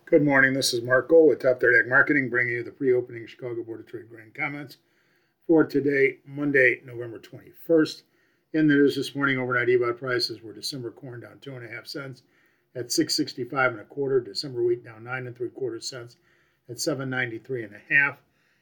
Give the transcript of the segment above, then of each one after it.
Good morning. This is Mark Gold with Top 30 Ag Marketing, bringing you the pre-opening Chicago Board of Trade grain comments for today, Monday, November 21st. In the news this morning, overnight EBOT prices were December corn down 2.5 cents at 6.65 and a quarter. December wheat down 9 3/4 cents at 7.93 and a half,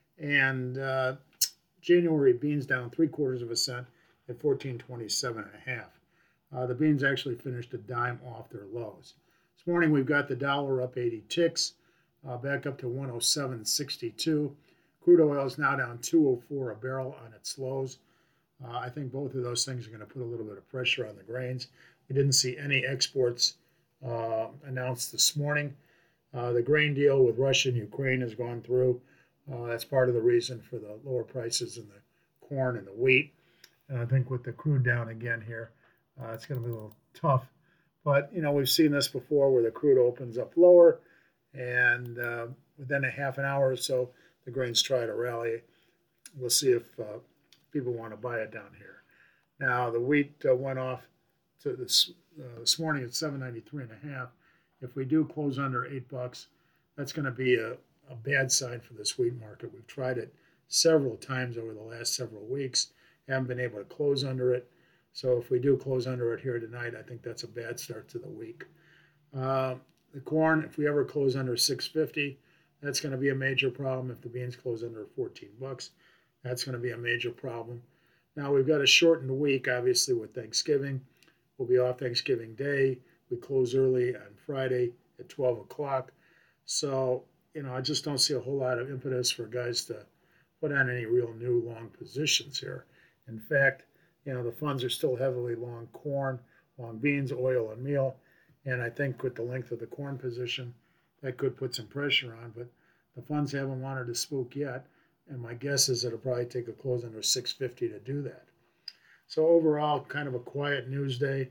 and January beans down 3/4 of a cent at 14.27 and a half. The beans actually finished a dime off their lows. This morning we've got the dollar up 80 ticks, back up to 107.62. Crude oil is now down 204 a barrel on its lows. I think both of those things are going to put a little bit of pressure on the grains. We didn't see any exports announced this morning. The grain deal with Russia and Ukraine has gone through. That's part of the reason for the lower prices in the corn and the wheat. And I think with the crude down again here, it's going to be a little tough. But, we've seen this before where the crude opens up lower and within a half an hour or so, the grains try to rally. We'll see if people want to buy it down here. Now, the wheat went off to this morning at 7.93 and a half. If we do close under $8, that's going to be a bad sign for this wheat market. We've tried it several times over the last several weeks, haven't been able to close under it. So if we do close under it here tonight, I think that's a bad start to the week. The corn, if we ever close under 6.50, that's going to be a major problem. If the beans close under $14, that's going to be a major problem. Now we've got a shortened week, obviously, with Thanksgiving. We'll be off Thanksgiving Day. We close early on Friday at 12 o'clock. So, I just don't see a whole lot of impetus for guys to put on any real new long positions here. In fact, the funds are still heavily long corn, long beans, oil, and meal. And I think with the length of the corn position, that could put some pressure on. But the funds haven't wanted to spook yet. And my guess is it'll probably take a close under 6.50 to do that. So overall, kind of a quiet news day.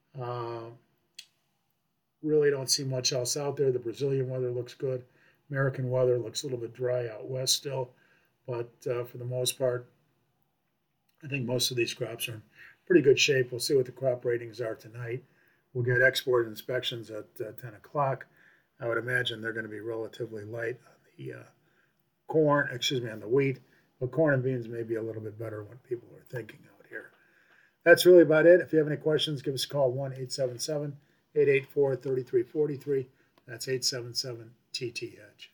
Really don't see much else out there. The Brazilian weather looks good. American weather looks a little bit dry out west still. But for the most part, I think most of these crops are in pretty good shape. We'll see what the crop ratings are tonight. We'll get export inspections at 10 o'clock. I would imagine they're going to be relatively light on the on the wheat. But corn and beans may be a little bit better than what people are thinking out here. That's really about it. If you have any questions, give us a call, 1-877-884-3343. That's 877-TT-EDGE.